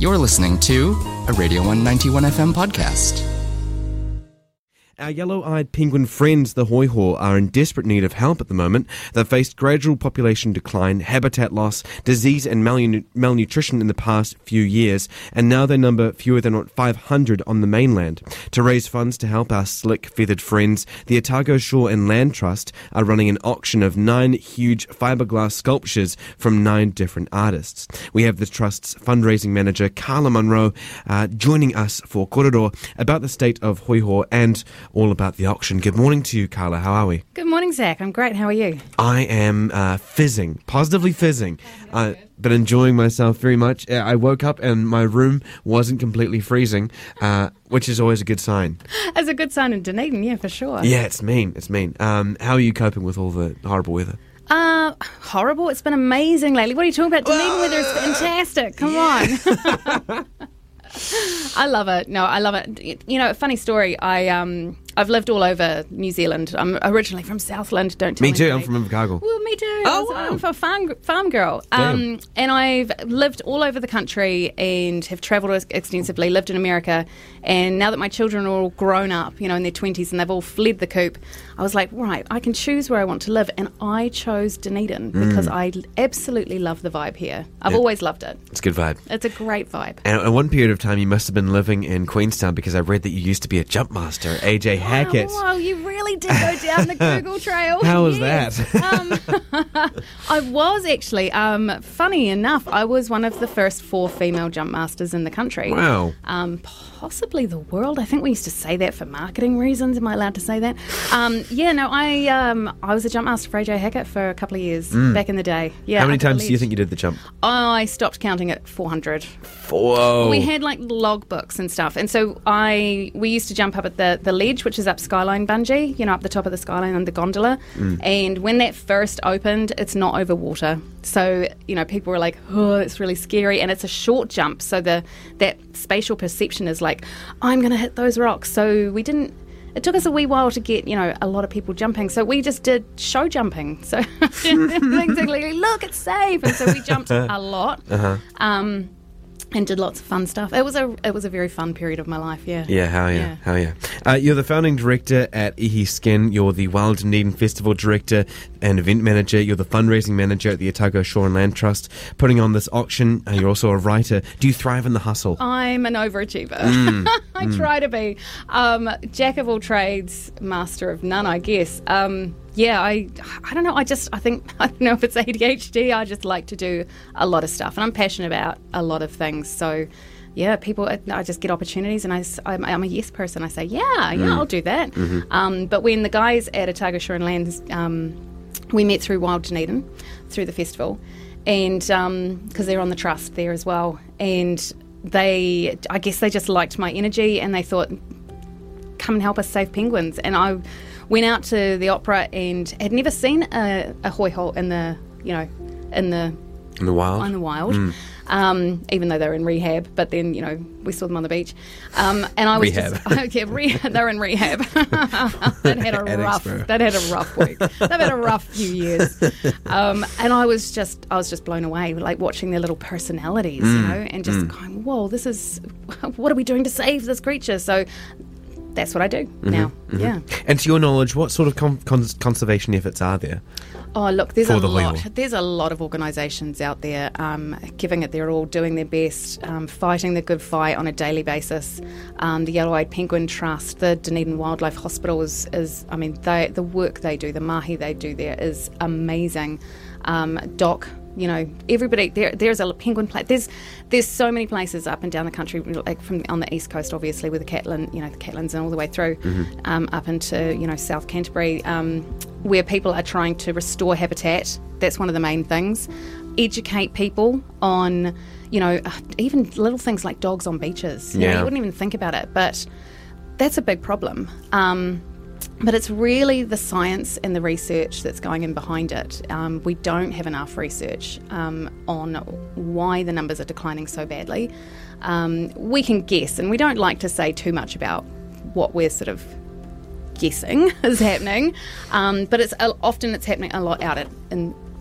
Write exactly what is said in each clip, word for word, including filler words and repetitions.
You're listening to a Radio one ninety-one F M podcast. Our yellow-eyed penguin friends, the hoiho, are in desperate need of help at the moment. They've faced gradual population decline, habitat loss, disease and malnu- malnutrition in the past few years, and now they number fewer than five hundred on the mainland. To raise funds to help our slick-feathered friends, the Otago Shore and Land Trust are running an auction of nine huge fiberglass sculptures from nine different artists. We have the Trust's fundraising manager, Carla Munro, uh, joining us for Kororo about the state of hoiho and all about the auction. Good morning to you, Carla. How are we? Good morning, Zach. I'm great. How are you? I am uh, fizzing, positively fizzing. I've been enjoying myself very much. I woke up and my room wasn't completely freezing, uh, which is always a good sign. It's a good sign in Dunedin, yeah, for sure. Yeah, it's mean. It's mean. Um, how are you coping with all the horrible weather? Uh, horrible. It's been amazing lately. What are you talking about? Dunedin weather is fantastic. Come on. I love it. No, I love it. You know, funny story. I um, I've lived all over New Zealand. I'm originally from Southland. Don't tell me too. anybody. I'm from Invercargill. Well, me too. Oh, I was, wow. I'm a farm farm girl. Um, and I've lived all over the country and have travelled extensively. Lived in America, and now that my children are all grown up, you know, in their twenties, and they've all fled the coop, I was like, right, I can choose where I want to live, and I chose Dunedin mm. because I absolutely love the vibe here. I've yeah. always loved it. It's a good vibe. It's a great vibe. And at one period of time, you must have been living in Queenstown because I read that you used to be a jump master, A J Hackett. Wow, wow, you really did go down the Google trail. How was yes. that? um, I was actually, um, funny enough, I was one of the first four female jump masters in the country. Wow. Um, possibly the world. I think we used to say that for marketing reasons. Am I allowed to say that? Um, yeah, no, I um, I was a jump master for A J Hackett for a couple of years mm. back in the day. Yeah. How many times do you think you did the jump? I stopped counting at four hundred. Whoa. We had like log books and stuff, and so I we used to jump up at the, the ledge, which is up Skyline Bungee, you know, up the top of the Skyline and the gondola. Mm. And when that first opened, it's not over water. So, you know, people were like, oh, it's really scary. And it's a short jump. So the that spatial perception is like, I'm going to hit those rocks. So we didn't, it took us a wee while to get, you know, a lot of people jumping. So we just did show jumping. So basically, look, it's safe. And so we jumped a lot. Uh-huh. Um, And did lots of fun stuff. It was a it was a very fun period of my life, yeah. Yeah, hell yeah, yeah. hell yeah. Uh, you're the founding director at Ihi Skin. You're the Wild Dunedin Festival director and event manager. You're the fundraising manager at the Otago Shore and Land Trust, putting on this auction. Uh, you're also a writer. Do you thrive in the hustle? I'm an overachiever. Mm, I mm. try to be. Um, jack of all trades, master of none, I guess. Um, Yeah, I I don't know, I just, I think, I don't know if it's A D H D, I just like to do a lot of stuff, and I'm passionate about a lot of things, so, yeah, people, I just get opportunities, and I, I'm, I'm a yes person, I say, yeah, yeah, mm. I'll do that, mm-hmm. um, but when the guys at Otago Shore and Land, um, we met through Wild Dunedin, through the festival, and, because um, they're on the trust there as well, and they, I guess they just liked my energy, and they thought, come and help us save penguins, and I went out to the opera and had never seen a, a hoiho in the, you know, in the in the wild. In the wild, mm. um, even though they were in rehab. But then, you know, we saw them on the beach, um, and I was rehab. just, oh, yeah, re- they're in rehab. They'd had a rough, they'd had a rough week. They've had a rough few years, um, and I was just, I was just blown away, like watching their little personalities, mm. you know, and just mm. going, whoa, this is, what are we doing to save this creature? So. That's what I do mm-hmm, now, mm-hmm. yeah. And to your knowledge, what sort of con- con- conservation efforts are there? Oh, look, there's a the lot. whale? There's a lot of organisations out there um, giving it their all, doing their best, um, fighting the good fight on a daily basis. Um, the Yellow-Eyed Penguin Trust, the Dunedin Wildlife Hospital is, is I mean, they, the work they do, the mahi they do there is amazing. Um, Doc, you know, everybody, there, there's a penguin place. There's there's so many places up and down the country, like from on the east coast, obviously, with the Catlin, you know, the Catlins and all the way through, mm-hmm. um, up into, you know, South Canterbury, um, where people are trying to restore habitat. That's one of the main things. Educate people on, you know, even little things like dogs on beaches. You yeah. know, you wouldn't even think about it, but that's a big problem. Um, But it's really the science and the research that's going in behind it. Um, we don't have enough research um, on why the numbers are declining so badly. Um, we can guess, and we don't like to say too much about what we're sort of guessing is happening, um, but it's uh, often it's happening a lot out at, in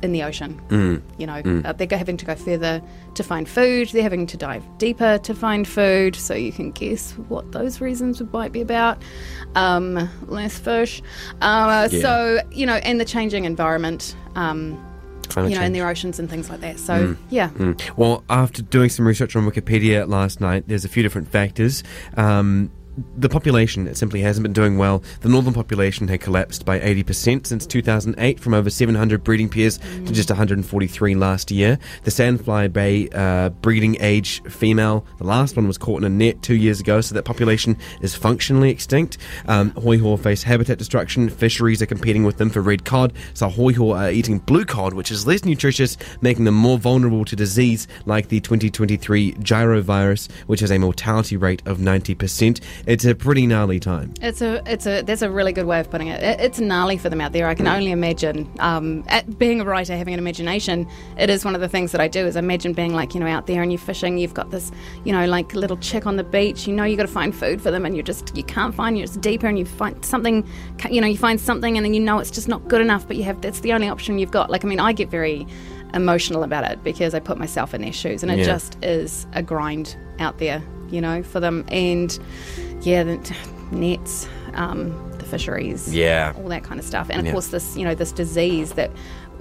in the ocean. Mm. You know, mm. uh, they're go- having to go further to find food. They're having to dive deeper to find food. So you can guess what those reasons might be about. Um, less fish. Uh, yeah. So, you know, and the changing environment, um, Climate you know, change. in their oceans and things like that. So, mm. yeah. Mm. Well, after doing some research on Wikipedia last night, there's a few different factors. Um, The population, it simply hasn't been doing well. The northern population had collapsed by eighty percent since two thousand eight, from over seven hundred breeding pairs mm. to just one hundred forty-three last year. The Sandfly Bay uh, breeding age female, the last one was caught in a net two years ago, so that population is functionally extinct. Um, Hoiho face habitat destruction. Fisheries are competing with them for red cod, so Hoiho are eating blue cod, which is less nutritious, making them more vulnerable to disease like the twenty twenty-three gyrovirus, which has a mortality rate of ninety percent. It's a pretty gnarly time. It's a, it's a, that's a really good way of putting it. it it's gnarly for them out there. I can only imagine. Um, at being a writer, having an imagination, it is one of the things that I do. Is imagine being like, you know, out there and you're fishing. You've got this, you know, like little chick on the beach. You know, you got to find food for them, and you just you can't find. You're just deeper, and you find something. You know, you find something, and then you know it's just not good enough. But you have that's the only option you've got. Like, I mean, I get very emotional about it because I put myself in their shoes, and it yeah. just is a grind out there, you know, for them. And yeah, the t- nets, um, the fisheries, yeah, all that kind of stuff. And of yeah. course, this, you know, this disease that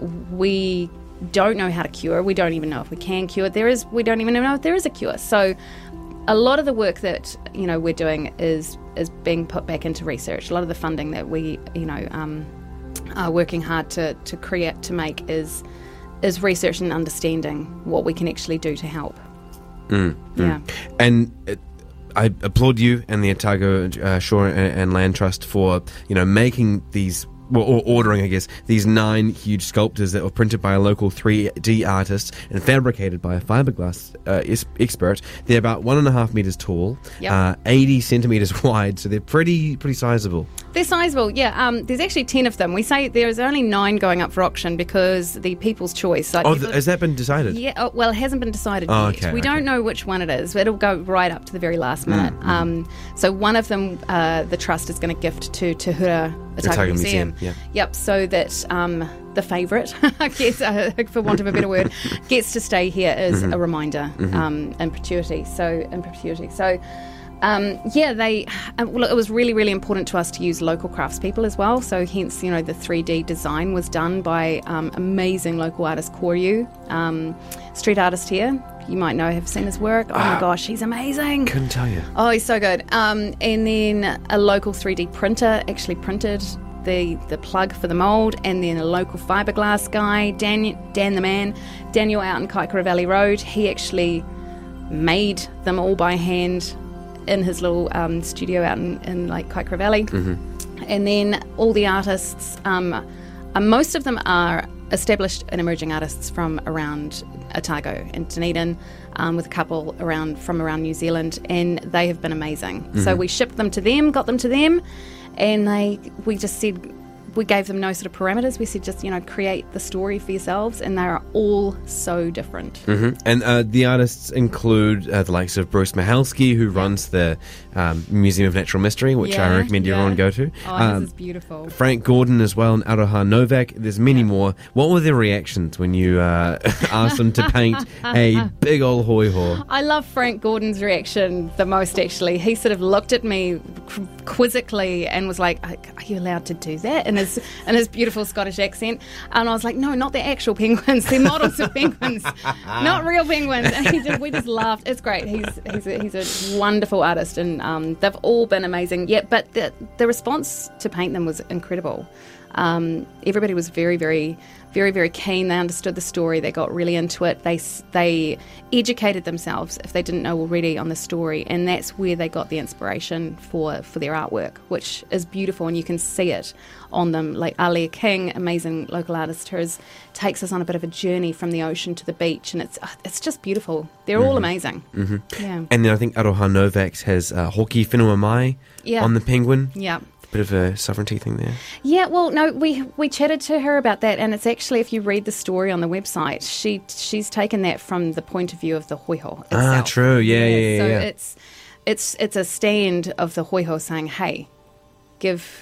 we don't know how to cure. We don't even know if we can cure. There is, we don't even know if there is a cure. So a lot of the work that, you know, we're doing is is being put back into research. A lot of the funding that we, you know, um, are working hard to, to create, to make is is research and understanding what we can actually do to help. Mm, yeah. Mm. And it, I applaud you and the Otago uh, Shore and, and Land Trust for, you know, making these, well, or ordering, I guess, these nine huge sculptures that were printed by a local three D artist and fabricated by a fiberglass uh, is- expert. They're about one and a half meters tall, yep. uh, eighty centimeters wide, so they're pretty pretty sizable. They're sizable, yeah. Um, there's actually ten of them. We say there's only nine going up for auction because the People's Choice. Like oh, people, th- has that been decided? Yeah, oh, well, it hasn't been decided oh, yet. okay, we okay. don't know which one it is. It'll go right up to the very last minute. Mm, um, so one of them, uh, the Trust is going to gift to Te Hura Otago, Otago Museum. Museum, yeah. Yep, so that um, the favourite, I guess, uh, for want of a better word, gets to stay here as mm-hmm. a reminder mm-hmm. um, in perpetuity. So, in perpetuity. So, Um, yeah, they. Uh, well, it was really, really important to us to use local craftspeople as well. So, hence, you know, the three D design was done by um, amazing local artist Koryu, um, street artist here. You might know, have seen his work. Oh my gosh, he's amazing. Couldn't tell you. Oh, he's so good. Um, and then a local three D printer actually printed the the plug for the mould, and then a local fiberglass guy, Dan, Dan the man, Daniel out in Kaikoura Valley Road. He actually made them all by hand in his little um, studio out in, in like Kaikoura Valley. Mm-hmm. And then all the artists, um, uh, most of them are established and emerging artists from around Otago and Dunedin, um, with a couple around from around New Zealand, and they have been amazing. Mm-hmm. So we shipped them to them, got them to them, and they we just said, we gave them no sort of parameters. We said, just, you know, create the story for yourselves, and they are all so different. Mm-hmm. And uh, the artists include uh, the likes of Bruce Mahalski, who runs the um, Museum of Natural Mystery, which yeah, I recommend yeah. everyone go to. Oh, um, this is beautiful. Frank Gordon as well, and Aroha Novak. There's many yeah. more. What were their reactions when you uh, asked them to paint a big old hoiho? I love Frank Gordon's reaction the most, actually. He sort of looked at me quizzically and was like, are you allowed to do that? And his, in his beautiful Scottish accent. And I was like, no, not the actual penguins. They're models of penguins, not real penguins. And he just, we just laughed. It's great. He's he's a, he's a wonderful artist, and um, they've all been amazing. Yeah, but the, the response to paint them was incredible. Um, everybody was very, very, very, very keen. They understood the story. They got really into it. They they educated themselves, if they didn't know already, on the story, and that's where they got the inspiration for, for their artwork, which is beautiful, and you can see it on them. Like Alia King, amazing local artist, hers takes us on a bit of a journey from the ocean to the beach, and it's it's just beautiful. They're mm-hmm. all amazing. Mm-hmm. Yeah. And then I think Aroha Novak has uh, Hoki Whenua Mai yeah. on the penguin. Yeah. Bit of a sovereignty thing there. Yeah, well, no, we we chatted to her about that, and it's actually, if you read the story on the website, she she's taken that from the point of view of the hoiho itself. Ah, true. Yeah, yeah, yeah. So yeah. it's it's it's a stand of the hoiho saying, "Hey, give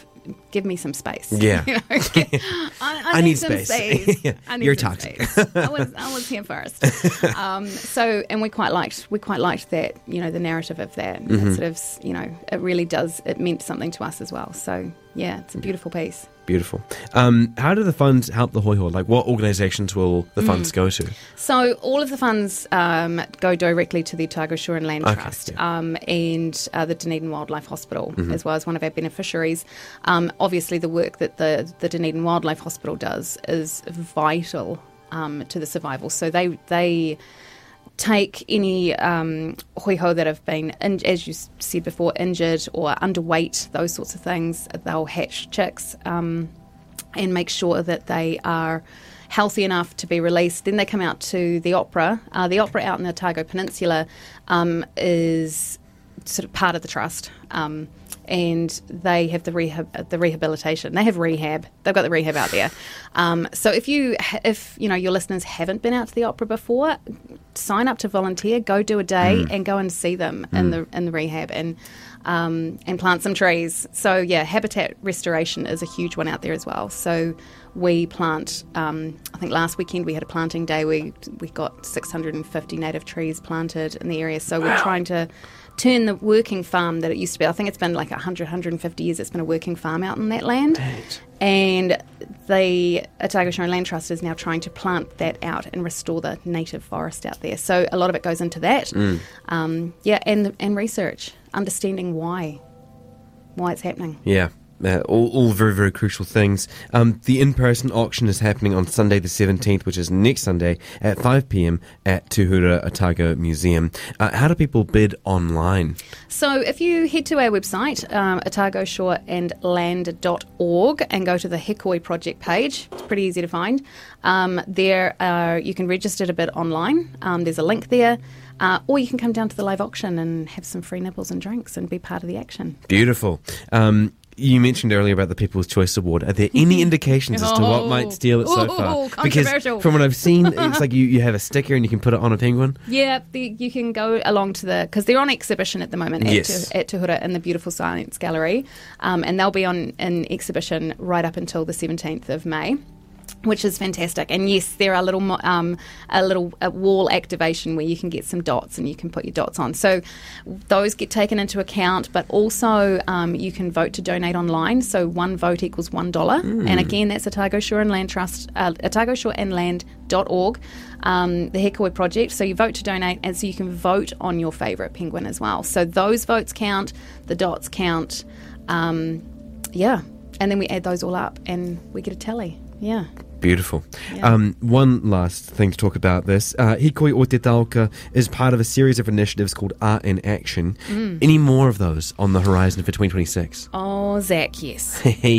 give me some space. Yeah. You know, I, I, I need, need some space. space. Yeah. I need You're some toxic. space. I was I was here first. Um, so and we quite liked we quite liked that, you know, the narrative of that. And Mm-hmm. it sort of, you know, it really does. It meant something to us as well. So yeah, it's a beautiful piece. Beautiful. Um, how do the funds help the Hoi Ho? Like, what organisations will the funds Mm. go to? So all of the funds um, go directly to the Otago Shore and Land Okay, Trust yeah. um, and uh, the Dunedin Wildlife Hospital, Mm-hmm. as well as one of our beneficiaries. Um, obviously, the work that the, the Dunedin Wildlife Hospital does is vital um, to the survival. So they they take any um, hoi ho that have been, in, as you said before, injured or underweight, those sorts of things. They'll hatch chicks um, and make sure that they are healthy enough to be released. Then they come out to the opera. Uh, the opera out in the Otago Peninsula um, is sort of part of the trust. Um, and they have the rehab, the rehabilitation. They have rehab. They've got the rehab out there. Um, so if you, if you know your listeners haven't been out to the opera before, sign up to volunteer. Go do a day and go and see them in the in the rehab and um, and plant some trees. So yeah, habitat restoration is a huge one out there as well. So we plant. Um, I think last weekend we had a planting day. We we got six hundred fifty native trees planted in the area. So we're trying to turn the working farm that it used to be. I think it's been like one hundred, one hundred fifty years it's been a working farm out in that land. Right. And the Otago Shore and Land Trust is now trying to plant that out and restore the native forest out there. So a lot of it goes into that. Mm. Um, yeah, and and research, understanding why, why it's happening. Yeah. Uh, all, all very, very crucial things. Um, the in-person auction is happening on Sunday the seventeenth, which is next Sunday at five p.m. at Tuhura Otago Museum. Uh, how do people bid online? So if you head to our website, um, otago shore and land dot org, and go to the Hikoi project page, it's pretty easy to find. Um, there are, you can register to bid online. Um, there's a link there. Uh, or you can come down to the live auction and have some free nibbles and drinks and be part of the action. Beautiful. Um, you mentioned earlier about the People's Choice Award. Are there any indications as to what might steal it so Ooh, far? controversial. Because from what I've seen, it's like you, you have a sticker and you can put it on a penguin. Yeah, the, you can go along to the, because they're on exhibition at the moment at, Yes. Tu, at Tuhura in the beautiful Science Gallery, um, and they'll be on in exhibition right up until the seventeenth of May. Which is fantastic, and yes, there are little mo- um, a little a wall activation where you can get some dots and you can put your dots on. So those get taken into account, but also um, you can vote to donate online. So one vote equals one dollar, Mm. and again, that's Otago Shore and Land Trust, uh, otago shore and land dot org, um, the Hikoi project. So you vote to donate, and so you can vote on your favourite penguin as well. So those votes count, the dots count, um, yeah, and then we add those all up, and we get a tally. Yeah. Beautiful. Yeah. Um, one last thing to talk about this. Uh, Hikoi o Te Tauka is part of a series of initiatives called Art in Action. Mm. Any more of those on the horizon for twenty twenty-six? Oh, Zach, yes. Hey.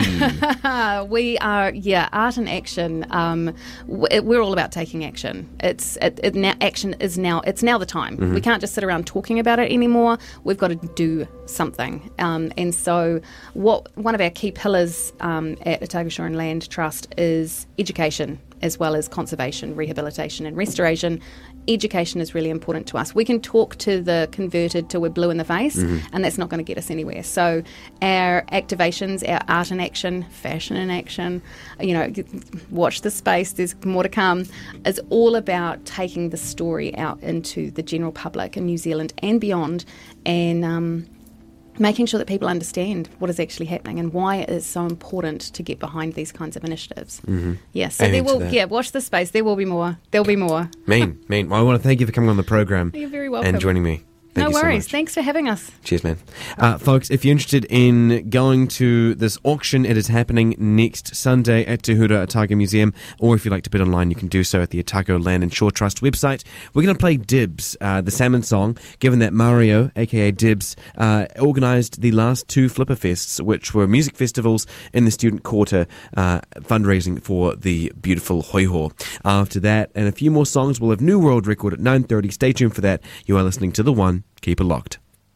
Uh, we are, yeah, art and action. Um, w- we're all about taking action. It's it, it now, action is now. It's now the time. Mm-hmm. We can't just sit around talking about it anymore. We've got to do something. Um, and so, what one of our key pillars um, at Otago Shore and Land Trust is education, as well as conservation, rehabilitation, and restoration. Education is really important to us. We can talk to the converted till we're blue in the face, Mm-hmm. and that's not going to get us anywhere. So our activations, our art in action, fashion in action, you know, watch the space, there's more to come, is all about taking the story out into the general public in New Zealand and beyond, and um, making sure that people understand what is actually happening and why it is so important to get behind these kinds of initiatives. Mm-hmm. Yeah, so Amen there to will, that. yeah, watch the space. There will be more. There'll be more. Mean, mean. Well, I want to thank you for coming on the program. You're very welcome. And joining me. Thank no you so worries. much. Thanks for having us. Cheers, man. Uh, folks, if you're interested in going to this auction, it is happening next Sunday at Tuhura Otago Museum, or if you'd like to bid online, you can do so at the Otago Land and Shore Trust website. We're going to play Dibs, uh, the salmon song, given that Mario, aka Dibs, uh, organised the last two Flipper Fests, which were music festivals in the student quarter, uh, fundraising for the beautiful Hoi Ho. After that, and a few more songs, we'll have New World Record at nine thirty. Stay tuned for that. You are listening to The One. Keep it locked.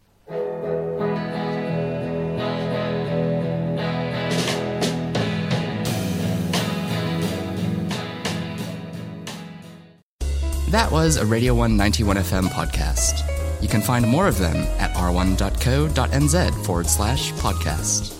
That was a Radio one ninety-one F M podcast. You can find more of them at r one dot co dot n z forward slash podcast.